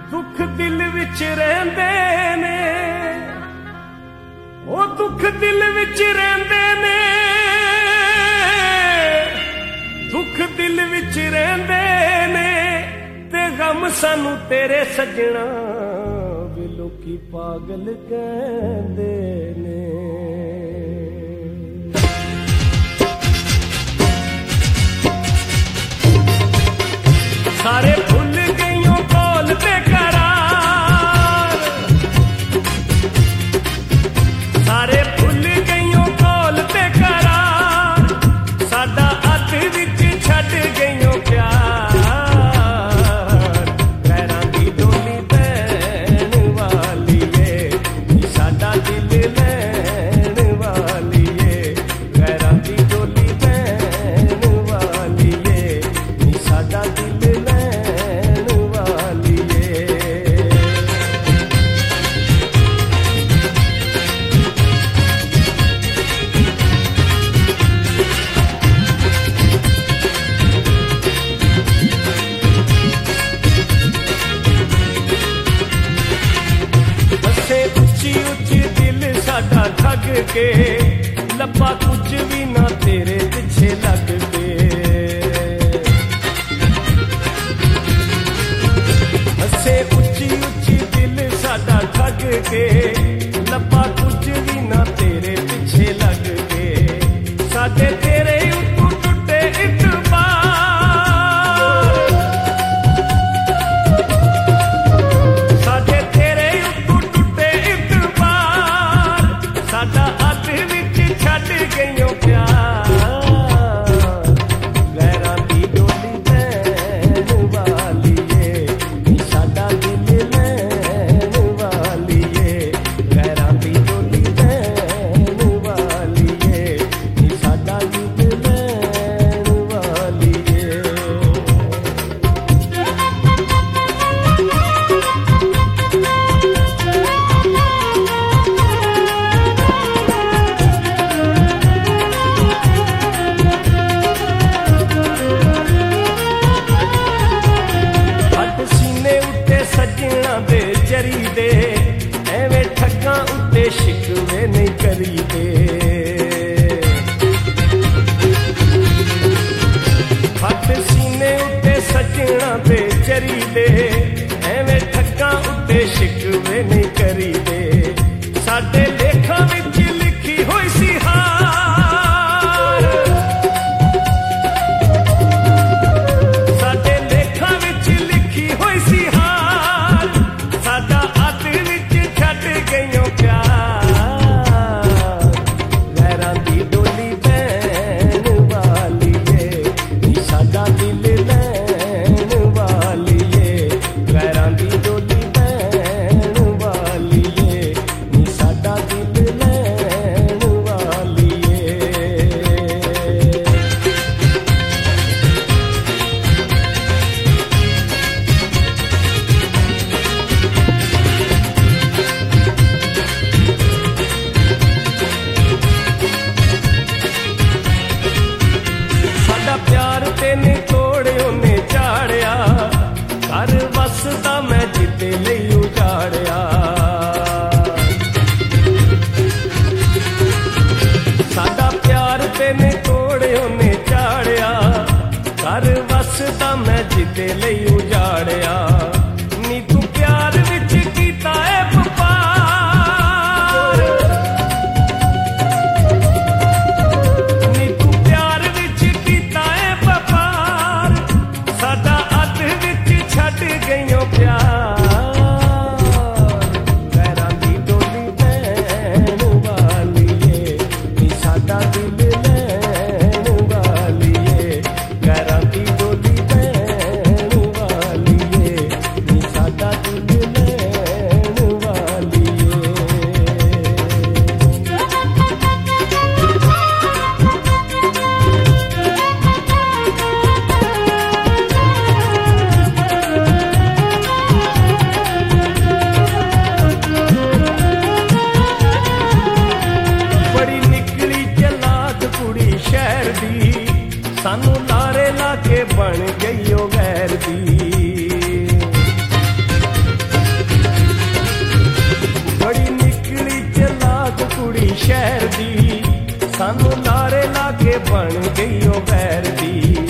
दुख दिल विच रहिंदे ने, ओ दुख दिल विच रहिंदे ने, दुख दिल विच रहिंदे ने, ते गम सानू तेरे सजना वे लोकी पागल कहंदे ने। सारे भुल गईयों कौल बेकरार, सारे भुल गईयों कौल बेकरार, साडा अध विच छड्ड गईयों प्यार, पैरां दी डोली बैण वाली ए साडा दिल लैण वाली ए, पैरां दी डोली बैण वाली ए साडा दिल ठग के लपा कुछ भी ना तेरे पीछे लग के, हसे उच्ची उच्ची दिल साडा ठग के लपा कुछ भी ना तेरे पीछे लग के, साडे तेरे उतों टुटे इतबार, साडे तेरे उतों टुटे इतबार, साडा अध विच छड्ड गईयों प्यार, गैरां दी डोली बैण वाली ए साडा दिल लैण वाली ए, गैरां दी डोली बैण वाली ए साडा दिल लैण वाली ए। सजना दे जरी दे एवें ठग्गां उत्ते शिकवे नहीं करी दे, हथ सीने उत्ते सजना दे जरी दे एवें ठग्गां उत्ते शिकवे नहीं करी दे, साडे लेखां विच लिखी होई सी हार, साडे लेखां विच लिखी होई सी हार, साडा अध विच छड्ड गईयों प्यार, गैरां दी डोली बैण वाली ए साडा दिल लैण वाली ए, गैरां दी डोली बैण वाली ए साडा दिल लैण वाली ए। साडा प्यार तेने तोड़े उन्ने झाड़िया, घर वसदा मैं जिते लई उजाड़िया, साडा प्यार तेने तोड़े उन्ने झाड़िया, घर वसदा मैं जिते लई उजाड़िया, नी तू प्यार विच कीता ऐ व्यापार, नी तू प्यार विच कीता ऐ व्यापार, साडा अध विच छड्ड गईयों प्यार, गैरां दी डोली बैण वाली ए साडा दिल लैण वाली ए, गैरां दी डोली बैण वाली ए साडा दिल लैण वाली ए। बड़ी निकली चलाक कुड़ी शहर दी, सानू लारे ला के बन गई ओ गैर दी, सानू नारे ला के बन गई ओ वैर दी।